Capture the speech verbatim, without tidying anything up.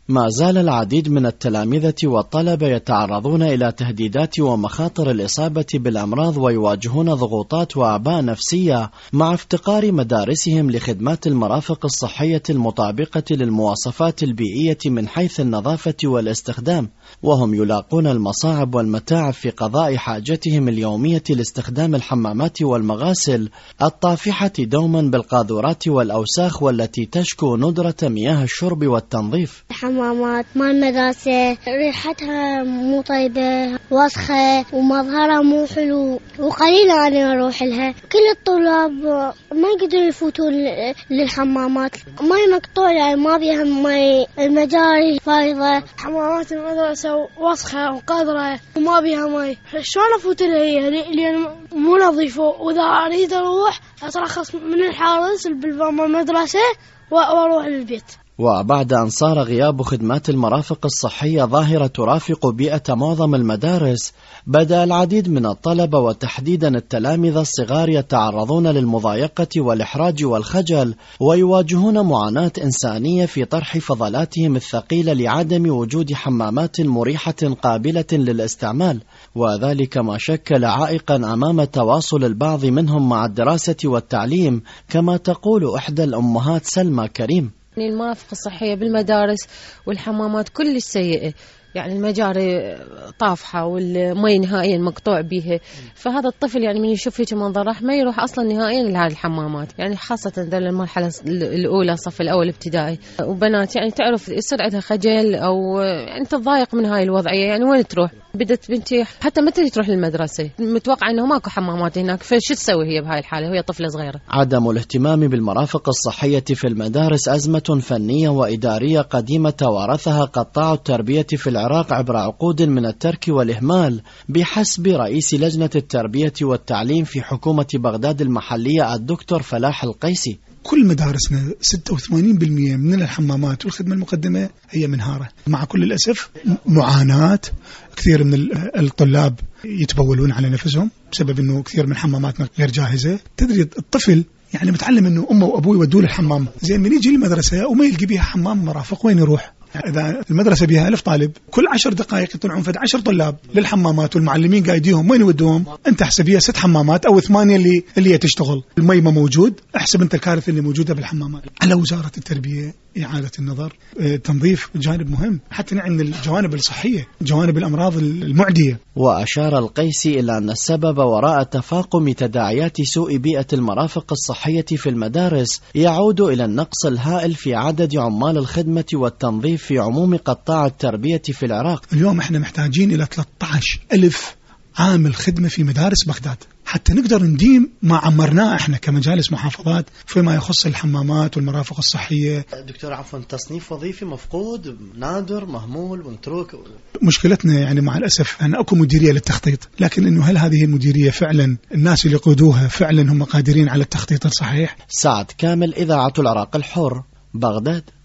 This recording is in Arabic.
ما زال العديد من التلامذة والطلبة يتعرضون إلى تهديدات ومخاطر الإصابة بالأمراض ويواجهون ضغوطات وأعباء نفسية مع افتقار مدارسهم لخدمات المرافق الصحية المطابقة للمواصفات البيئية من حيث النظافة والاستخدام، وهم يلاقون المصاعب والمتاعب في قضاء حاجتهم اليومية لاستخدام الحمامات والمغاسل الطافحة دوما بالقاذورات والأوساخ والتي تشكو ندرة مياه الشرب والتنظيف. الحمامات مال المدرسة ريحتها مو طيبة، وسخة، ومظهرها مو حلو، وقليلة أنا أروح لها. كل الطلاب ما يقدروا يفوتوا للحمامات، مي مقطوع يعني ما بيها مي، المجاري فايضة، حمامات المدرسة وسخة وقذرة وما بيها مي، شلون أفوت لها هي لأن مو نظيفة. وإذا أريد أروح أترخص من الحارس بالباب المدرسة وأروح للبيت. وبعد أن صار غياب خدمات المرافق الصحية ظاهرة ترافق بيئة معظم المدارس، بدأ العديد من الطلبة وتحديدا التلامذة الصغار يتعرضون للمضايقة والإحراج والخجل، ويواجهون معاناة إنسانية في طرح فضلاتهم الثقيلة لعدم وجود حمامات مريحة قابلة للاستعمال، وذلك ما شكل عائقا أمام تواصل البعض منهم مع الدراسة والتعليم، كما تقول إحدى الأمهات سلمى كريم. المرافق الصحية بالمدارس والحمامات كل سيئة، يعني المجاري طافحة والمي نهائيا مقطوع بيها، فهذا الطفل يعني من يشوف هيك منظر راح ما يروح أصلا نهائيا لهذه الحمامات، يعني خاصة ذل المرحلة الأولى الصف الأول ابتدائي. وبنات يعني تعرف يصير عندها خجل أو يعني تتضايق من هاي الوضعية، يعني وين تروح؟ بدت بنتي حتى ما تريد تروح للمدرسة، متوقع أنه ماكو حمامات هناك، فشو تسوي هي بهاي الحالة وهي طفلة صغيرة؟ عدم الاهتمام بالمرافق الصحية في المدارس أزمة فنية وإدارية قديمة توارثها قطاع التربية في العراق عبر عقود من الترك والإهمال، بحسب رئيس لجنة التربية والتعليم في حكومة بغداد المحلية الدكتور فلاح القيسي. كل مدارسنا ستة وثمانين بالمئة من الحمامات والخدمة المقدمة هي منهارة، مع كل الأسف معاناة. كثير من الطلاب يتبولون على نفسهم بسبب أنه كثير من حماماتنا غير جاهزة. تدري الطفل يعني متعلم أنه أمه وأبوه يودوه للحمام، زين من يجي المدرسة وما يلقي بيها حمام مرافق وين يروح؟ إذا المدرسة بها ألف طالب، كل عشر دقائق يطلعون فد عشر طلاب للحمامات والمعلمين قايديهم وين يودوهم؟ أنت احسبيها ست حمامات أو ثمانية اللي اللي تشتغل، المي ما موجود، احسب أنت الكارثة اللي موجودة بالحمامات. على وزارة التربية إعادة النظر، تنظيف جانب مهم حتى نعي من الجوانب الصحية، جوانب الأمراض المعدية. وأشار القيسي إلى أن السبب وراء تفاقم تداعيات سوء بيئة المرافق الصحية في المدارس يعود إلى النقص الهائل في عدد عمال الخدمة والتنظيف في عموم قطاع التربية في العراق. اليوم احنا محتاجين إلى ثلاثة عشر ألف عامل خدمة في مدارس بغداد حتى نقدر نديم ما عمرناه احنا كمجالس محافظات فيما يخص الحمامات والمرافق الصحية. دكتور عفوا، تصنيف وظيفي مفقود، نادر، مهمول، متروك. مشكلتنا يعني مع الأسف أن أكو مديرية للتخطيط، لكن إنه هل هذه المديرية فعلا الناس اللي يقودوها فعلا هم قادرين على التخطيط الصحيح؟ سعد كامل، إذاعة العراق الحر، بغداد.